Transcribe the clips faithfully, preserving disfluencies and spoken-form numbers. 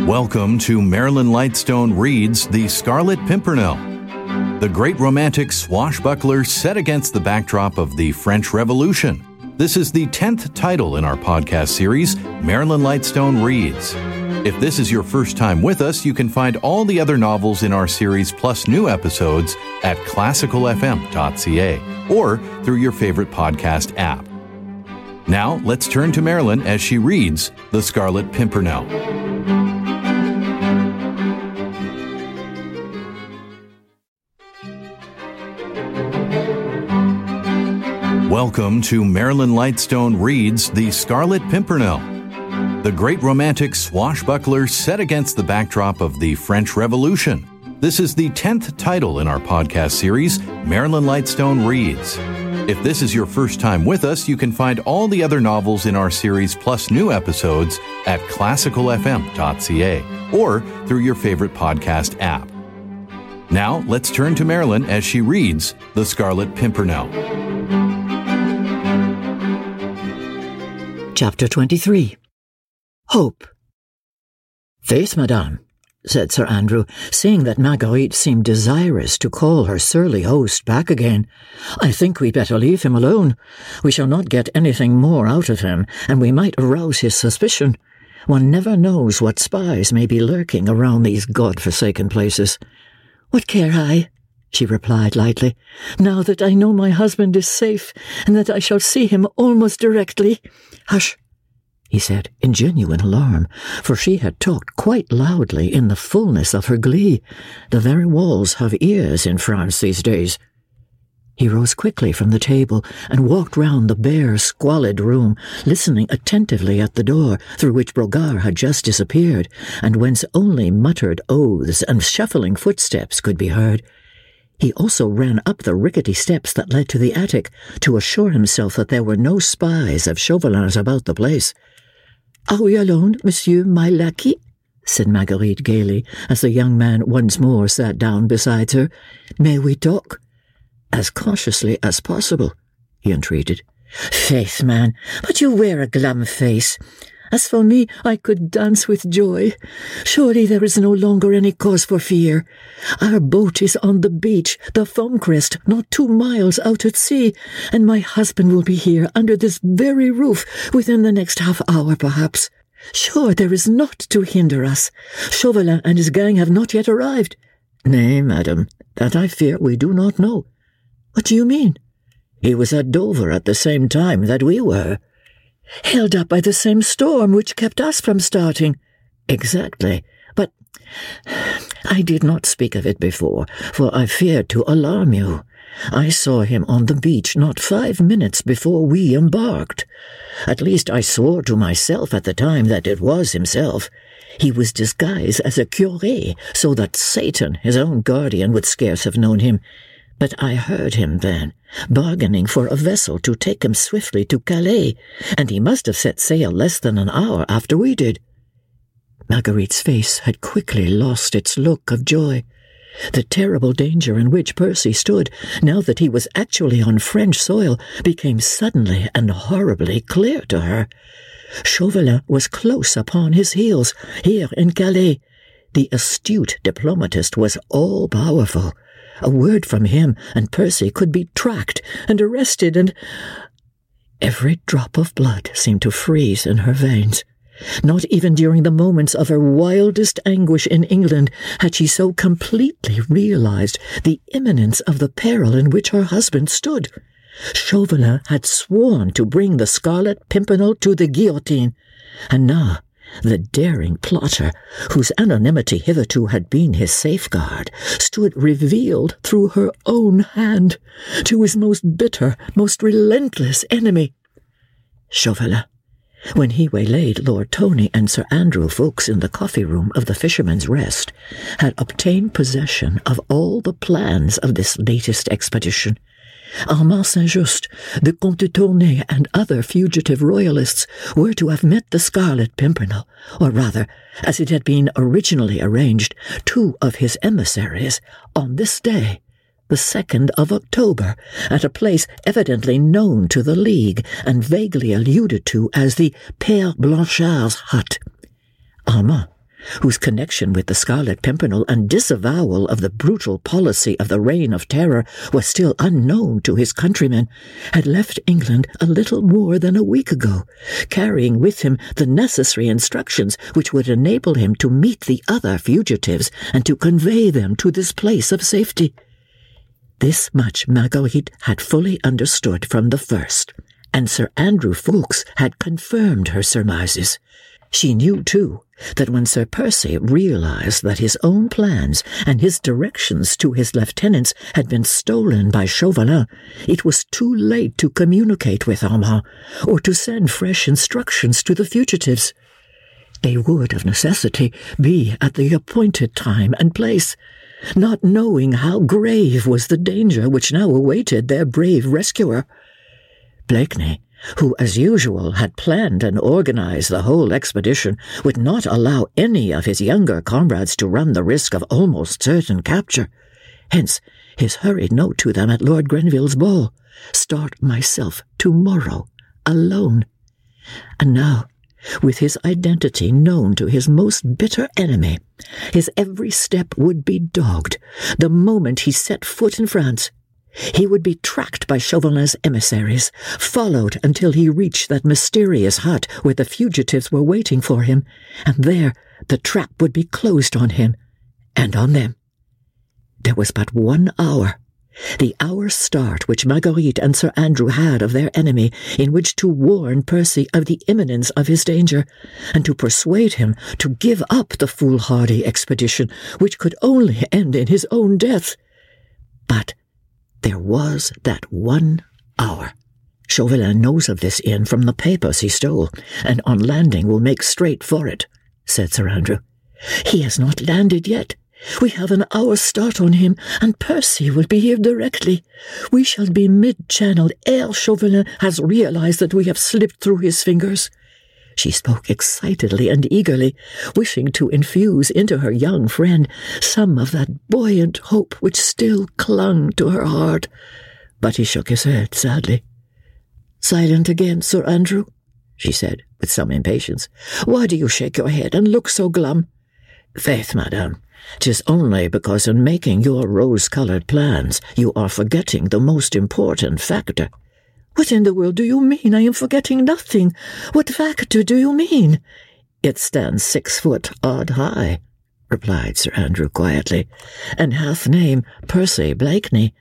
Welcome to Marilyn Lightstone Reads The Scarlet Pimpernel, the great romantic swashbuckler set against the backdrop of the French Revolution. This is the tenth title in our podcast series, Marilyn Lightstone Reads. If this is your first time with us, you can find all the other novels in our series plus new episodes at classical f m dot c a or through your favorite podcast app. Now, let's turn to Marilyn as she reads The Scarlet Pimpernel. Welcome to Marilyn Lightstone Reads The Scarlet Pimpernel, the great romantic swashbuckler set against the backdrop of the French Revolution. This is the tenth title in our podcast series, Marilyn Lightstone Reads. If this is your first time with us, you can find all the other novels in our series plus new episodes at classical f m dot c a or through your favorite podcast app. Now, let's turn to Marilyn as she reads The Scarlet Pimpernel. Chapter twenty-three. Hope. "Faith, madame," said Sir Andrew, seeing that Marguerite seemed desirous to call her surly host back again. "I think we'd better leave him alone. We shall not get anything more out of him, and we might arouse his suspicion. One never knows what spies may be lurking around these God-forsaken places." "What care I?" she replied lightly, "now that I know my husband is safe, and that I shall see him almost directly." "Hush," he said, in genuine alarm, for she had talked quite loudly in the fullness of her glee. The very walls have ears in France these days. He rose quickly from the table and walked round the bare, squalid room, listening attentively at the door through which Brogard had just disappeared, and whence only muttered oaths and shuffling footsteps could be heard. He also ran up the rickety steps that led to the attic to assure himself that there were no spies of Chauvelin's about the place. "Are we alone, monsieur, my lackey?" said Marguerite gaily, as the young man once more sat down beside her. "May we talk?" "As cautiously as possible," he entreated. "Faith, man, but you wear a glum face. As for me, I could dance with joy. Surely there is no longer any cause for fear. Our boat is on the beach, the foam crest, not two miles out at sea, and my husband will be here under this very roof within the next half hour, perhaps. Sure, there is naught to hinder us. Chauvelin and his gang have not yet arrived." "Nay, madam, that I fear we do not know." "What do you mean?" "He was at Dover at the same time that we were." "Held up by the same storm which kept us from starting." "Exactly. But I did not speak of it before, for I feared to alarm you. I saw him on the beach not five minutes before we embarked. At least I swore to myself at the time that it was himself. He was disguised as a curé, so that Satan, his own guardian, would scarce have known him. But I heard him then, bargaining for a vessel to take him swiftly to Calais, and he must have set sail less than an hour after we did." Marguerite's face had quickly lost its look of joy. The terrible danger in which Percy stood, now that he was actually on French soil, became suddenly and horribly clear to her. Chauvelin was close upon his heels, here in Calais. The astute diplomatist was all-powerful. A word from him, and Percy could be tracked and arrested, and... Every drop of blood seemed to freeze in her veins. Not even during the moments of her wildest anguish in England had she so completely realized the imminence of the peril in which her husband stood. Chauvelin had sworn to bring the Scarlet Pimpernel to the guillotine, and now the daring plotter, whose anonymity hitherto had been his safeguard, stood revealed through her own hand to his most bitter, most relentless enemy. Chauvelin, when he waylaid Lord Tony and Sir Andrew Ffoulkes in the coffee-room of the Fisherman's Rest, had obtained possession of all the plans of this latest expedition. Armand Saint-Just, the Comte de Tournay, and other fugitive royalists were to have met the Scarlet Pimpernel, or rather, as it had been originally arranged, two of his emissaries, on this day, the second of October, at a place evidently known to the League and vaguely alluded to as the Père Blanchard's hut. Armand, whose connection with the Scarlet Pimpernel and disavowal of the brutal policy of the Reign of Terror was still unknown to his countrymen, had left England a little more than a week ago, carrying with him the necessary instructions which would enable him to meet the other fugitives and to convey them to this place of safety. This much Marguerite had fully understood from the first, and Sir Andrew Ffoulkes had confirmed her surmises. She knew, too, that when Sir Percy realized that his own plans and his directions to his lieutenants had been stolen by Chauvelin, it was too late to communicate with Armand, or to send fresh instructions to the fugitives. They would, of necessity, be at the appointed time and place, not knowing how grave was the danger which now awaited their brave rescuer. Blakeney, who as usual had planned and organized the whole expedition, would not allow any of his younger comrades to run the risk of almost certain capture. Hence his hurried note to them at Lord Grenville's ball, "Start myself tomorrow, alone." And now, with his identity known to his most bitter enemy, his every step would be dogged the moment he set foot in France. He would be tracked by Chauvelin's emissaries, followed until he reached that mysterious hut where the fugitives were waiting for him, and there the trap would be closed on him and on them. There was but one hour, the hour's start which Marguerite and Sir Andrew had of their enemy, in which to warn Percy of the imminence of his danger, and to persuade him to give up the foolhardy expedition, which could only end in his own death. But there was that one hour. Chauvelin knows of this inn from the papers he stole, and on landing will make straight for it, said Sir Andrew. He has not landed yet. We have an hour's start on him, and Percy will be here directly. We shall be mid-channel ere Chauvelin has realized that we have slipped through his fingers. She spoke excitedly and eagerly, wishing to infuse into her young friend some of that buoyant hope which still clung to her heart. But he shook his head sadly. "Silent again, Sir Andrew?" she said, with some impatience. "Why do you shake your head and look so glum?" "Faith, madame, 'tis only because in making your rose-coloured plans you are forgetting the most important factor." "What in the world do you mean? I am forgetting nothing. What factor do you mean?" "It stands six foot odd high," replied Sir Andrew quietly, "and hath name Percy Blakeney."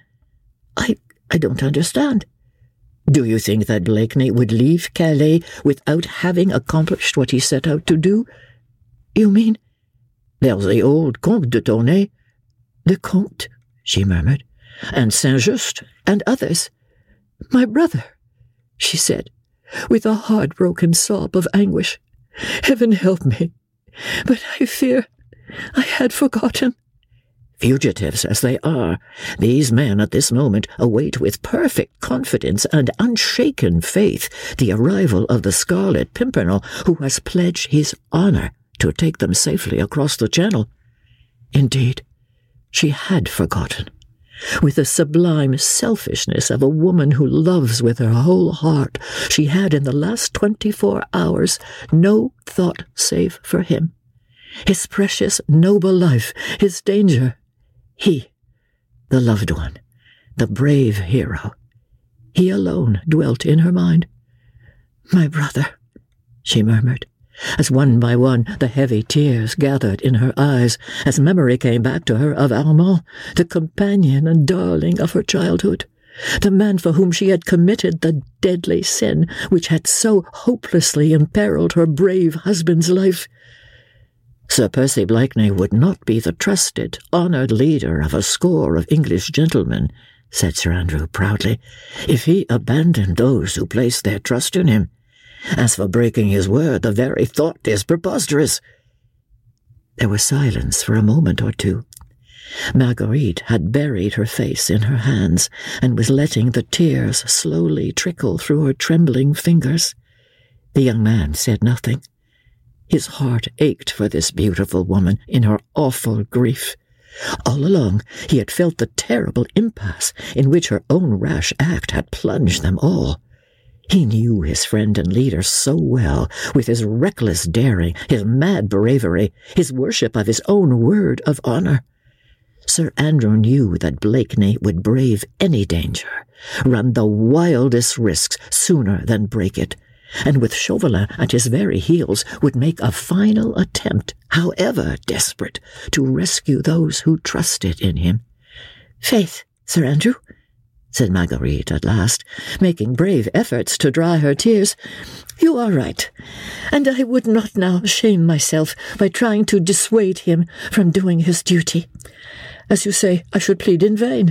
I, I don't understand." "Do you think that Blakeney would leave Calais without having accomplished what he set out to do?" "You mean—" "There's the old Comte de Tournay." "The Comte," she murmured, "and Saint-Just, and others." "My brother," she said, with a heart-broken sob of anguish. "Heaven help me, but I fear I had forgotten." Fugitives as they are, these men at this moment await with perfect confidence and unshaken faith the arrival of the Scarlet Pimpernel, who has pledged his honour to take them safely across the Channel. Indeed, she had forgotten. With the sublime selfishness of a woman who loves with her whole heart, she had in the last twenty-four hours no thought save for him, his precious noble life, his danger. He, the loved one, the brave hero, he alone dwelt in her mind. "My brother," she murmured, as one by one the heavy tears gathered in her eyes, as memory came back to her of Armand, the companion and darling of her childhood, the man for whom she had committed the deadly sin which had so hopelessly imperilled her brave husband's life. Sir Percy Blakeney would not be the trusted, honoured leader of a score of English gentlemen, said Sir Andrew proudly, if he abandoned those who placed their trust in him. As for breaking his word, the very thought is preposterous. There was silence for a moment or two. Marguerite had buried her face in her hands and was letting the tears slowly trickle through her trembling fingers. The young man said nothing. His heart ached for this beautiful woman in her awful grief. All along he had felt the terrible impasse in which her own rash act had plunged them all. He knew his friend and leader so well, with his reckless daring, his mad bravery, his worship of his own word of honour. Sir Andrew knew that Blakeney would brave any danger, run the wildest risks sooner than break it, and with Chauvelin at his very heels would make a final attempt, however desperate, to rescue those who trusted in him. "Faith, Sir Andrew," said Marguerite at last, making brave efforts to dry her tears, "you are right, and I would not now shame myself by trying to dissuade him from doing his duty. As you say, I should plead in vain.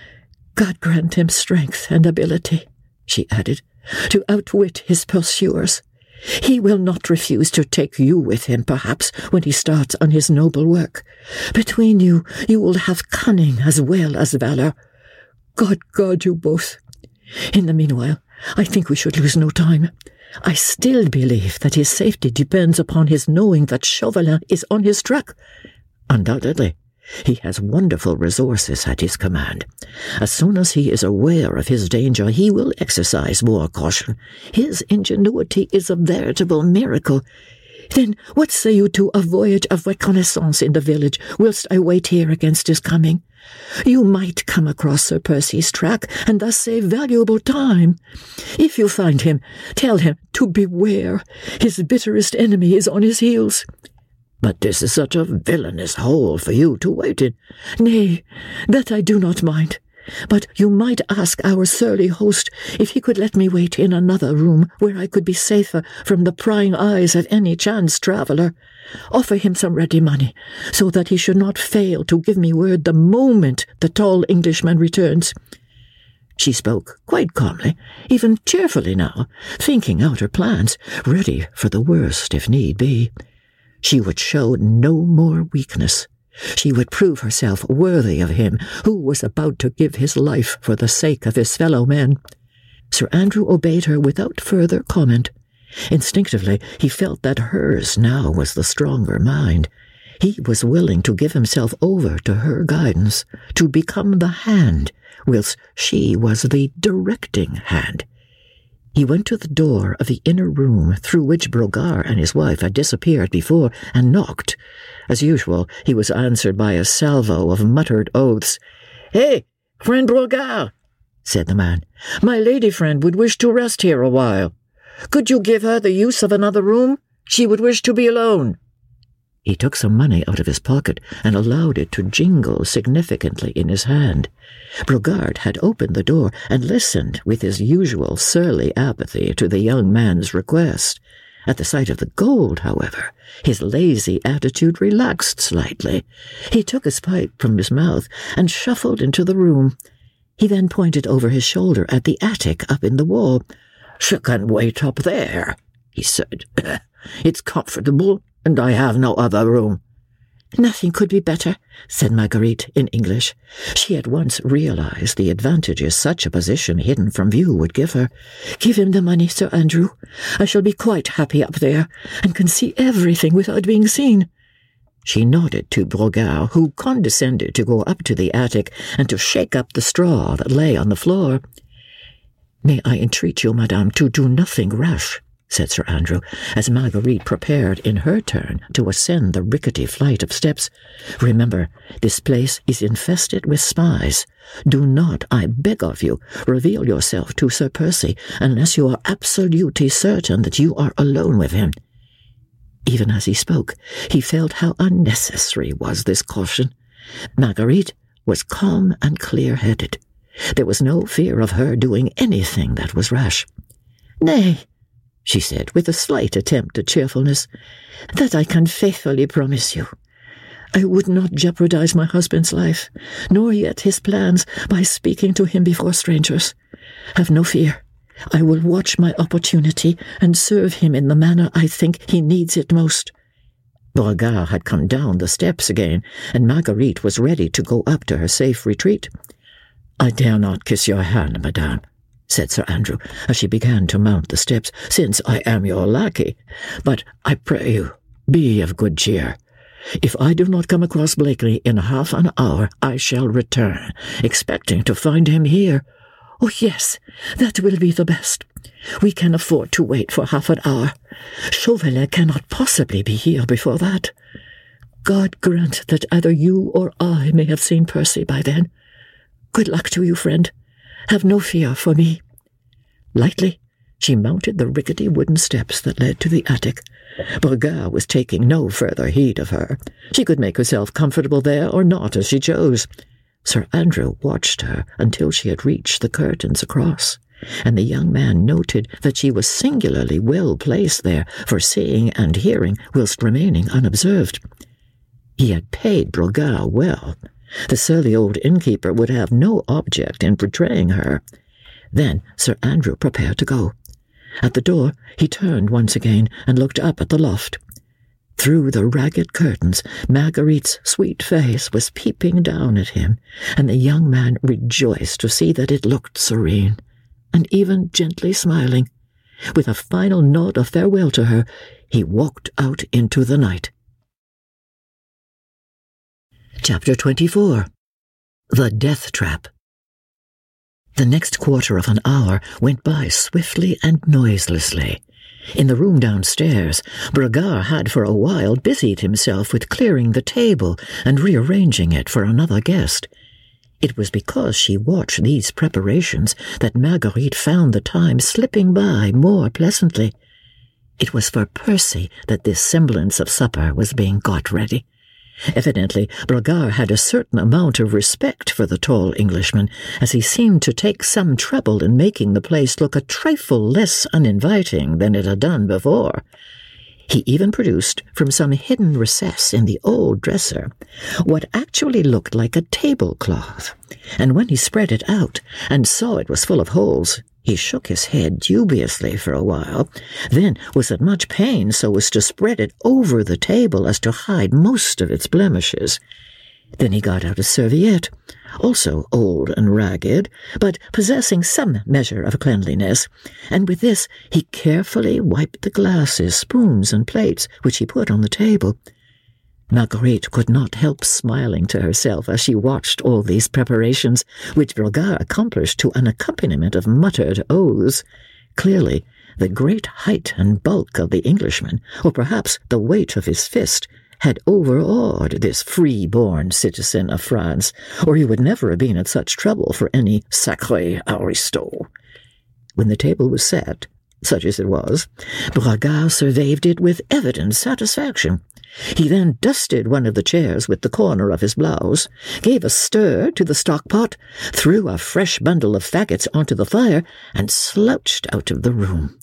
God grant him strength and ability," she added, "to outwit his pursuers. He will not refuse to take you with him, perhaps, when he starts on his noble work. Between you, you will have cunning as well as valour. God guard you both. In the meanwhile, I think we should lose no time. I still believe that his safety depends upon his knowing that Chauvelin is on his track. Undoubtedly, he has wonderful resources at his command. As soon as he is aware of his danger, he will exercise more caution. His ingenuity is a veritable miracle. Then what say you to a voyage of reconnaissance in the village, whilst I wait here against his coming? You might come across Sir Percy's track, and thus save valuable time. If you find him, tell him to beware. His bitterest enemy is on his heels." "But this is such a villainous hole for you to wait in." "Nay, that I do not mind. But you might ask our surly host if he could let me wait in another room where I could be safer from the prying eyes of any chance traveller. Offer him some ready money, so that he should not fail to give me word the moment the tall Englishman returns." She spoke quite calmly, even cheerfully now, thinking out her plans, ready for the worst if need be. She would show no more weakness. She would prove herself worthy of him who was about to give his life for the sake of his fellow men. Sir Andrew obeyed her without further comment. Instinctively, he felt that hers now was the stronger mind. He was willing to give himself over to her guidance, to become the hand, whilst she was the directing hand. He went to the door of the inner room through which Brogard and his wife had disappeared before, and knocked. As usual, he was answered by a salvo of muttered oaths. "Hey, friend Brogard," said the man, "my lady friend would wish to rest here a while. Could you give her the use of another room? She would wish to be alone." He took some money out of his pocket and allowed it to jingle significantly in his hand. Brogard had opened the door and listened with his usual surly apathy to the young man's request. At the sight of the gold, however, his lazy attitude relaxed slightly. He took his pipe from his mouth and shuffled into the room. He then pointed over his shoulder at the attic up in the wall. "She can wait up there," he said. "It's comfortable, and I have no other room." "Nothing could be better," said Marguerite in English. She at once realized the advantages such a position hidden from view would give her. "Give him the money, Sir Andrew. I shall be quite happy up there, and can see everything without being seen." She nodded to Brogard, who condescended to go up to the attic and to shake up the straw that lay on the floor. "May I entreat you, madame, to do nothing rash," said Sir Andrew, as Marguerite prepared in her turn to ascend the rickety flight of steps. "Remember, this place is infested with spies. Do not, I beg of you, reveal yourself to Sir Percy unless you are absolutely certain that you are alone with him." Even as he spoke, he felt how unnecessary was this caution. Marguerite was calm and clear-headed. There was no fear of her doing anything that was rash. "Nay," she said, with a slight attempt at cheerfulness, "that I can faithfully promise you. I would not jeopardize my husband's life, nor yet his plans, by speaking to him before strangers. Have no fear. I will watch my opportunity and serve him in the manner I think he needs it most." Brogard had come down the steps again, and Marguerite was ready to go up to her safe retreat. "I dare not kiss your hand, madame," said Sir Andrew, as she began to mount the steps, "since I am your lackey. But I pray you, be of good cheer. If I do not come across Blakeney in half an hour, I shall return, expecting to find him here. Oh, yes, that will be the best. We can afford to wait for half an hour. Chauvelin cannot possibly be here before that. God grant that either you or I may have seen Percy by then. Good luck to you, friend. Have no fear for me." Lightly, she mounted the rickety wooden steps that led to the attic. Brogard was taking no further heed of her. She could make herself comfortable there or not, as she chose. Sir Andrew watched her until she had reached the curtains across, and the young man noted that she was singularly well placed there for seeing and hearing whilst remaining unobserved. He had paid Brogard well. The surly old innkeeper would have no object in betraying her. Then Sir Andrew prepared to go. At the door he turned once again and looked up at the loft. Through the ragged curtains, Marguerite's sweet face was peeping down at him, and the young man rejoiced to see that it looked serene, and even gently smiling. With a final nod of farewell to her, he walked out into the night. Chapter twenty-four. The Death Trap. The next quarter of an hour went by swiftly and noiselessly. In the room downstairs, Brogard had for a while busied himself with clearing the table and rearranging it for another guest. It was because she watched these preparations that Marguerite found the time slipping by more pleasantly. It was for Percy that this semblance of supper was being got ready. Evidently, Brogard had a certain amount of respect for the tall Englishman, as he seemed to take some trouble in making the place look a trifle less uninviting than it had done before. He even produced, from some hidden recess in the old dresser, what actually looked like a tablecloth, and when he spread it out and saw it was full of holes, he shook his head dubiously for a while, then was at much pains so as to spread it over the table as to hide most of its blemishes. Then he got out a serviette, also old and ragged, but possessing some measure of cleanliness, and with this he carefully wiped the glasses, spoons, and plates which he put on the table. Marguerite could not help smiling to herself as she watched all these preparations, which Brogard accomplished to an accompaniment of muttered oaths. Clearly, the great height and bulk of the Englishman, or perhaps the weight of his fist, had overawed this free-born citizen of France, or he would never have been at such trouble for any sacré aristo. When the table was set, such as it was, Brogard surveyed it with evident satisfaction. He then dusted one of the chairs with the corner of his blouse, gave a stir to the stock-pot, threw a fresh bundle of faggots onto the fire, and slouched out of the room.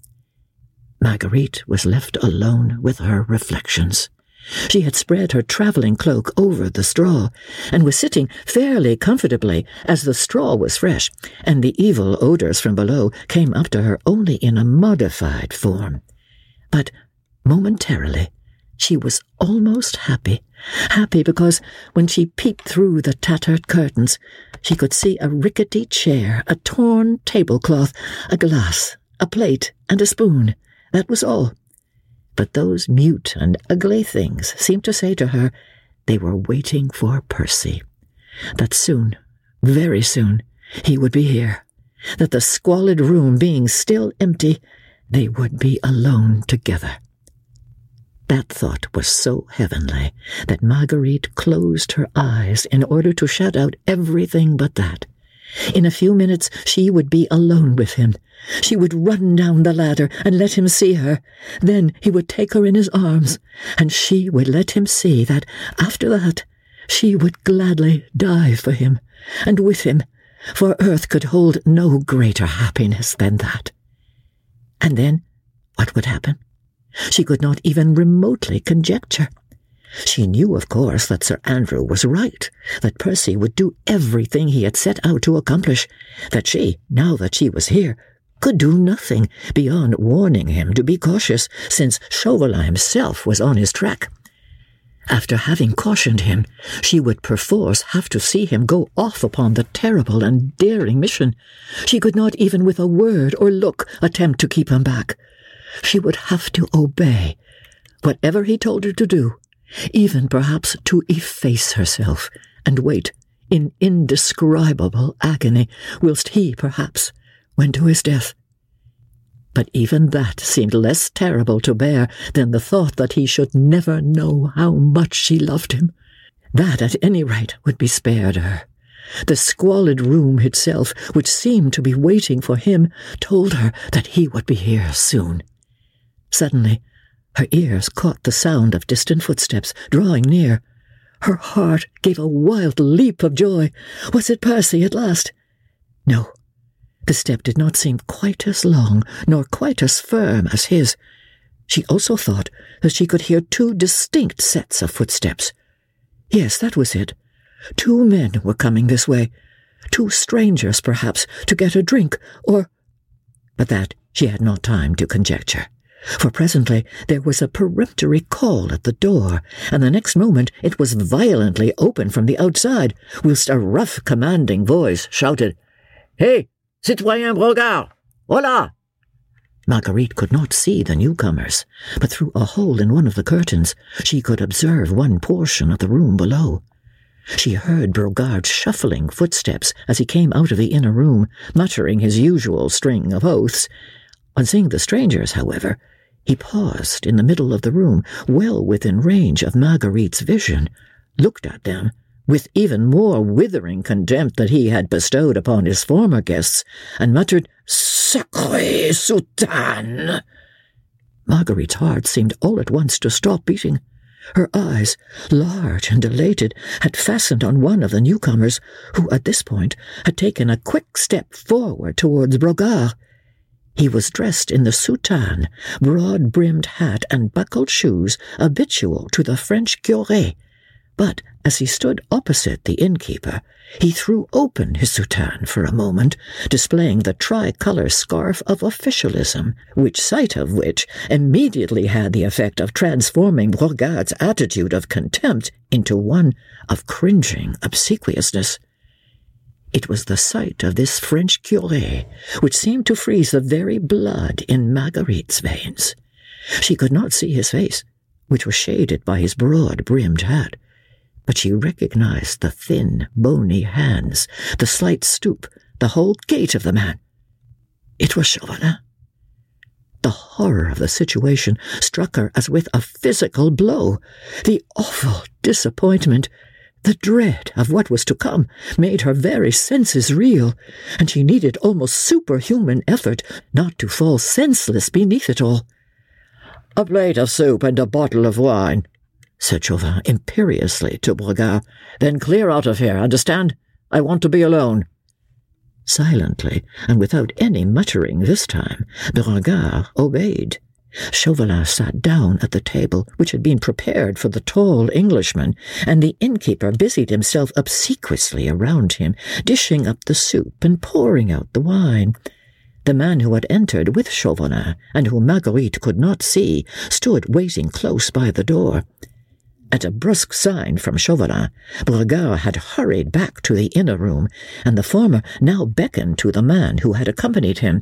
Marguerite was left alone with her reflections. She had spread her travelling cloak over the straw, and was sitting fairly comfortably, as the straw was fresh, and the evil odours from below came up to her only in a modified form. But momentarily she was almost happy, happy because when she peeped through the tattered curtains, she could see a rickety chair, a torn tablecloth, a glass, a plate, and a spoon. That was all. But those mute and ugly things seemed to say to her they were waiting for Percy, that soon, very soon, he would be here, that the squalid room being still empty, they would be alone together. That thought was so heavenly that Marguerite closed her eyes in order to shut out everything but that. In a few minutes she would be alone with him. She would run down the ladder and let him see her. Then he would take her in his arms, and she would let him see that, after that, she would gladly die for him, and with him, for earth could hold no greater happiness than that. And then what would happen? She could not even remotely conjecture. She knew, of course, that Sir Andrew was right, that Percy would do everything he had set out to accomplish, that she, now that she was here, could do nothing beyond warning him to be cautious, since Chauvelin himself was on his track. After having cautioned him, she would perforce have to see him go off upon the terrible and daring mission. She could not even with a word or look attempt to keep him back. She would have to obey whatever he told her to do, even perhaps to efface herself and wait in indescribable agony whilst he, perhaps, went to his death. But even that seemed less terrible to bear than the thought that he should never know how much she loved him. That, at any rate, would be spared her. The squalid room itself, which seemed to be waiting for him, told her that he would be here soon. Suddenly, her ears caught the sound of distant footsteps drawing near. Her heart gave a wild leap of joy. Was it Percy at last? No. The step did not seem quite as long, nor quite as firm as his. She also thought that she could hear two distinct sets of footsteps. Yes, that was it. Two men were coming this way. Two strangers, perhaps, to get a drink, or... But that she had not time to conjecture. For presently there was a peremptory call at the door, and the next moment it was violently opened from the outside, whilst a rough, commanding voice shouted, "Hey, Citoyen Brogard! Hola!" Marguerite could not see the newcomers, but through a hole in one of the curtains she could observe one portion of the room below. She heard Brogard's shuffling footsteps as he came out of the inner room, muttering his usual string of oaths. On seeing the strangers, however, he paused in the middle of the room, well within range of Marguerite's vision, looked at them with even more withering contempt than he had bestowed upon his former guests, and muttered, "Sacré soutane!" Marguerite's heart seemed all at once to stop beating. Her eyes, large and dilated, had fastened on one of the newcomers, who at this point had taken a quick step forward towards Brogard. He was dressed in the soutane, broad-brimmed hat and buckled shoes habitual to the French curé, but as he stood opposite the innkeeper, he threw open his soutane for a moment, displaying the tricolour scarf of officialism, which sight of which immediately had the effect of transforming Brogard's attitude of contempt into one of cringing obsequiousness. It was the sight of this French curé which seemed to freeze the very blood in Marguerite's veins. She could not see his face, which was shaded by his broad-brimmed hat, but she recognized the thin, bony hands, the slight stoop, the whole gait of the man. It was Chauvelin. The horror of the situation struck her as with a physical blow. The awful disappointment, the dread of what was to come, made her very senses reel, and she needed almost superhuman effort not to fall senseless beneath it all. "A plate of soup and a bottle of wine," said Chauvin imperiously to Brogard. "Then clear out of here, understand? I want to be alone." Silently, and without any muttering this time, Brogard obeyed. Chauvelin sat down at the table which had been prepared for the tall Englishman, and the innkeeper busied himself obsequiously around him, dishing up the soup and pouring out the wine. The man who had entered with Chauvelin, and whom Marguerite could not see, stood waiting close by the door. At a brusque sign from Chauvelin, Brogard had hurried back to the inner room, and the former now beckoned to the man who had accompanied him.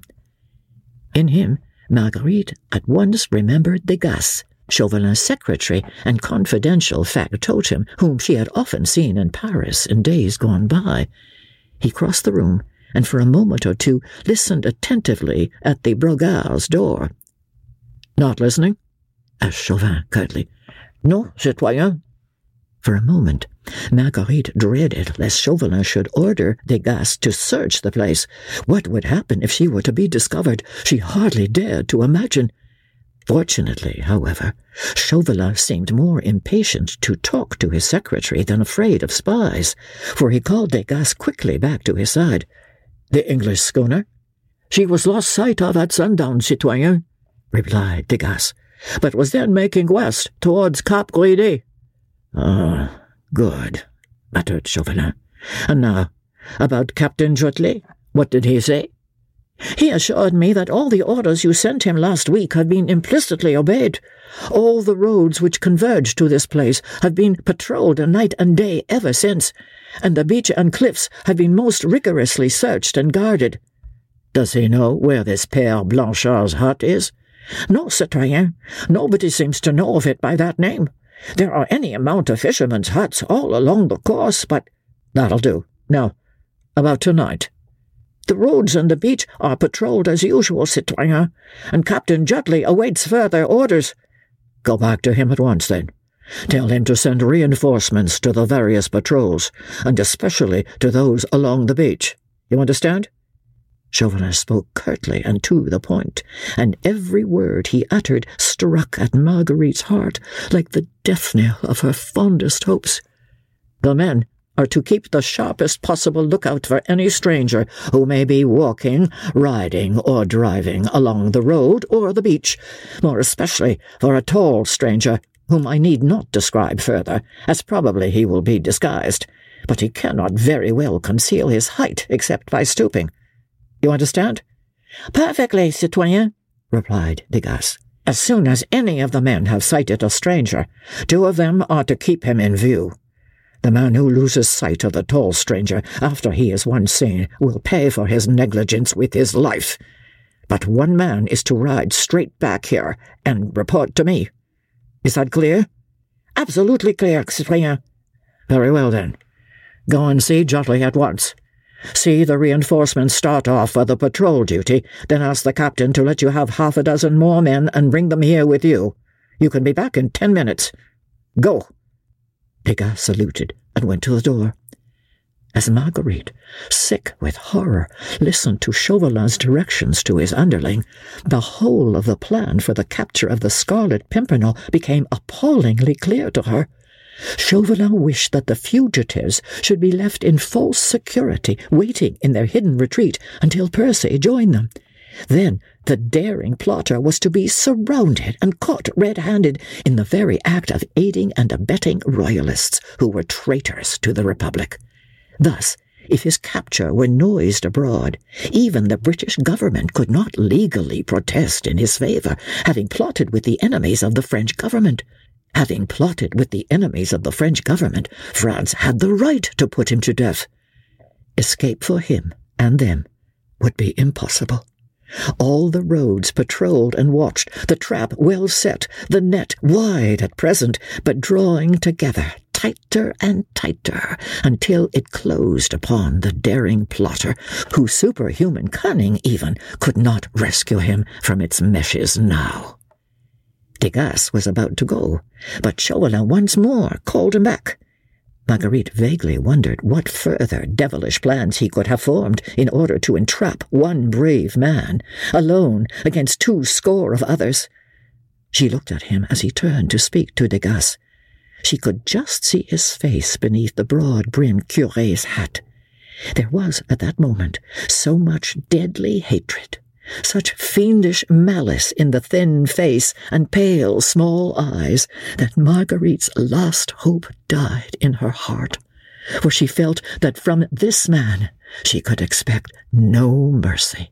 In him, Marguerite at once remembered Degas, Chauvelin's secretary and confidential factotum, whom she had often seen in Paris in days gone by. He crossed the room, and for a moment or two listened attentively at the Brogard's door. "Not listening?" asked Chauvin curtly. "No, citoyen." For a moment, Marguerite dreaded lest Chauvelin should order Degas to search the place. What would happen if she were to be discovered? She hardly dared to imagine. Fortunately, however, Chauvelin seemed more impatient to talk to his secretary than afraid of spies, for he called Degas quickly back to his side. "The English schooner?" "She was lost sight of at sundown, citoyen," replied Degas, "but was then making west towards Cap Gris. "Ah, good," muttered Chauvelin. "And now, about Captain Jotelet, what did he say?" "He assured me that all the orders you sent him last week have been implicitly obeyed. All the roads which converge to this place have been patrolled night and day ever since, and the beach and cliffs have been most rigorously searched and guarded." "Does he know where this Père Blanchard's hut is?" "No, citoyen. Nobody seems to know of it by that name. There are any amount of fishermen's huts all along the course, but—" "That'll do. Now, about tonight." The roads and the beach are patrolled as usual, citoyen, and Captain Jutley awaits further orders. Go back to him at once, then. Tell him to send reinforcements to the various patrols, and especially to those along the beach. You understand?" Chauvelin spoke curtly and to the point, and every word he uttered struck at Marguerite's heart like the death-knell of her fondest hopes. "The men are to keep the sharpest possible lookout for any stranger who may be walking, riding, or driving along the road or the beach, more especially for a tall stranger, whom I need not describe further, as probably he will be disguised, but he cannot very well conceal his height except by stooping. You understand?" "Perfectly, citoyen," replied Degas. "As soon as any of the men have sighted a stranger, two of them are to keep him in view. The man who loses sight of the tall stranger after he is once seen will pay for his negligence with his life. But one man is to ride straight back here and report to me. Is that clear?" "Absolutely clear, citoyen." "Very well, then. Go and see Jutley at once. See the reinforcements start off for the patrol duty, then ask the captain to let you have half a dozen more men and bring them here with you. You can be back in ten minutes. Go." Degas saluted and went to the door. As Marguerite, sick with horror, listened to Chauvelin's directions to his underling, the whole of the plan for the capture of the Scarlet Pimpernel became appallingly clear to her. Chauvelin wished that the fugitives should be left in false security, waiting in their hidden retreat until Percy joined them. Then the daring plotter was to be surrounded and caught red-handed in the very act of aiding and abetting royalists who were traitors to the Republic. Thus, if his capture were noised abroad, even the British government could not legally protest in his favour, having plotted with the enemies of the French government. Having plotted with the enemies of the French government, France had the right to put him to death. Escape for him and them would be impossible. All the roads patrolled and watched, the trap well set, the net wide at present, but drawing together, tighter and tighter, until it closed upon the daring plotter, whose superhuman cunning even could not rescue him from its meshes now. Degas was about to go, but Chauvelin once more called him back. Marguerite vaguely wondered what further devilish plans he could have formed in order to entrap one brave man, alone against two score of others. She looked at him as he turned to speak to Degas. She could just see his face beneath the broad-brimmed curé's hat. There was, at that moment, so much deadly hatred, such fiendish malice in the thin face and pale, small eyes, that Marguerite's last hope died in her heart, for she felt that from this man she could expect no mercy.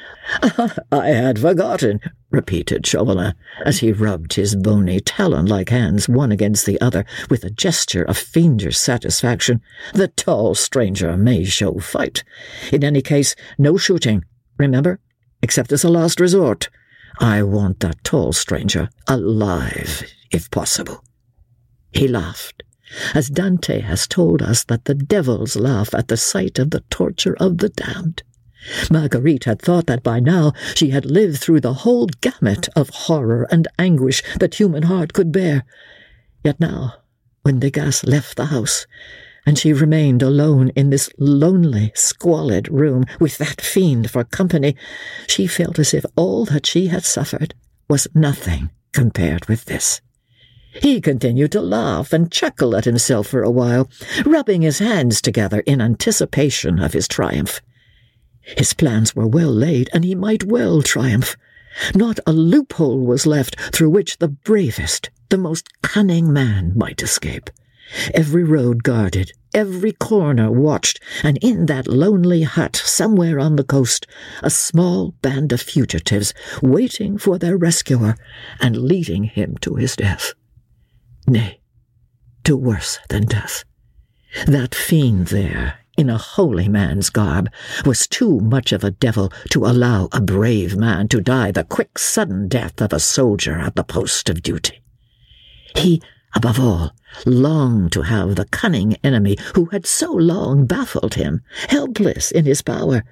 "I had forgotten," repeated Chauvelin, as he rubbed his bony talon-like hands one against the other with a gesture of fiendish satisfaction. "The tall stranger may show fight. In any case, no shooting, remember? Except as a last resort. I want that tall stranger alive, if possible." He laughed, as Dante has told us that the devils laugh at the sight of the torture of the damned. Marguerite had thought that by now she had lived through the whole gamut of horror and anguish that human heart could bear. Yet now, when Degas left the house, and she remained alone in this lonely, squalid room with that fiend for company, she felt as if all that she had suffered was nothing compared with this. He continued to laugh and chuckle at himself for a while, rubbing his hands together in anticipation of his triumph. His plans were well laid, and he might well triumph. Not a loophole was left through which the bravest, the most cunning man might escape. Every road guarded, every corner watched, and in that lonely hut somewhere on the coast, a small band of fugitives waiting for their rescuer and leading him to his death. Nay, to worse than death. That fiend there, in a holy man's garb, was too much of a devil to allow a brave man to die the quick, sudden death of a soldier at the post of duty. He, above all, longed to have the cunning enemy who had so long baffled him, helpless in his power.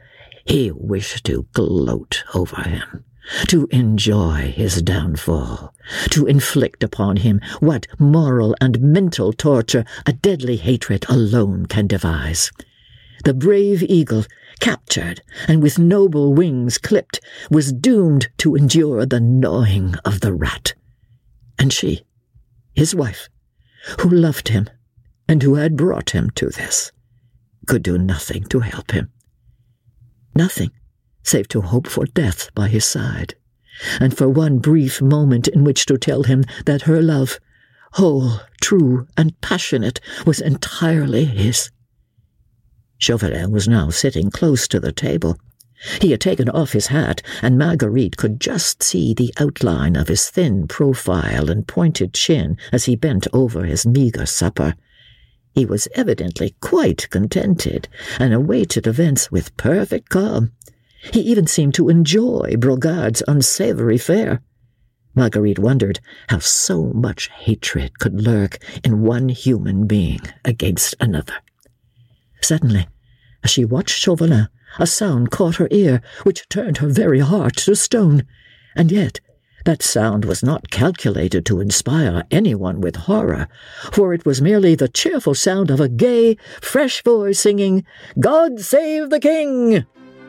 He wished to gloat over him, to enjoy his downfall, to inflict upon him what moral and mental torture a deadly hatred alone can devise. The brave eagle, captured and with noble wings clipped, was doomed to endure the gnawing of the rat. And she, his wife, who loved him and who had brought him to this, could do nothing to help him. Nothing save to hope for death by his side, and for one brief moment in which to tell him that her love, whole, true, and passionate, was entirely his. Chauvelin was now sitting close to the table. He had taken off his hat, and Marguerite could just see the outline of his thin profile and pointed chin as he bent over his meagre supper. He was evidently quite contented, and awaited events with perfect calm. He even seemed to enjoy Brogard's unsavory fare. Marguerite wondered how so much hatred could lurk in one human being against another. Suddenly, as she watched Chauvelin, a sound caught her ear, which turned her very heart to stone. And yet, that sound was not calculated to inspire anyone with horror, for it was merely the cheerful sound of a gay, fresh voice singing, "God Save the King!"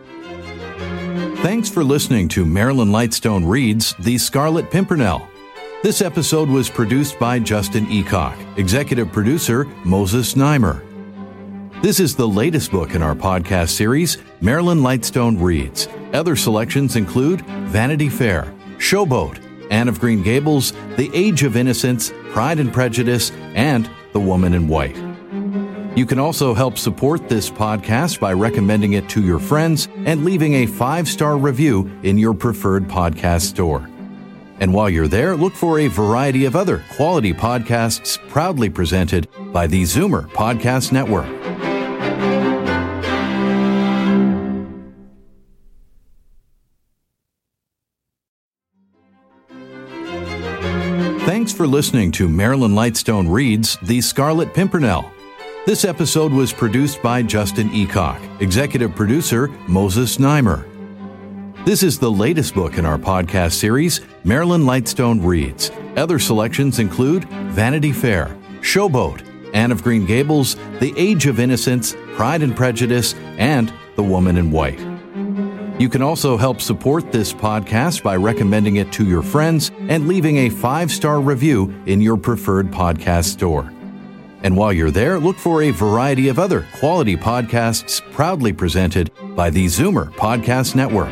Thanks for listening to Marilyn Lightstone Reads The Scarlet Pimpernel. This episode was produced by Justin Eacock, executive producer Moses Neimer. This is the latest book in our podcast series, Marilyn Lightstone Reads. Other selections include Vanity Fair, Showboat, Anne of Green Gables, The Age of Innocence, Pride and Prejudice, and The Woman in White. You can also help support this podcast by recommending it to your friends and leaving a five-star review in your preferred podcast store. And while you're there, look for a variety of other quality podcasts proudly presented by the Zoomer Podcast Network. Thanks for listening to Marilyn Lightstone Reads The Scarlet Pimpernel. This episode was produced by Justin Eacock, executive producer Moses Neimer. This is the latest book in our podcast series, Marilyn Lightstone Reads. Other selections include Vanity Fair, Showboat, Anne of Green Gables, The Age of Innocence, Pride and Prejudice, and The Woman in White. You can also help support this podcast by recommending it to your friends and leaving a five-star review in your preferred podcast store. And while you're there, look for a variety of other quality podcasts proudly presented by the Zoomer Podcast Network.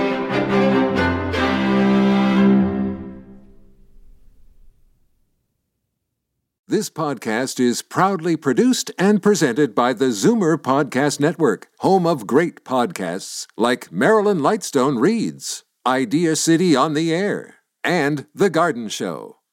This podcast is proudly produced and presented by the Zoomer Podcast Network, home of great podcasts like Marilyn Lightstone Reads, Idea City on the Air, and The Garden Show.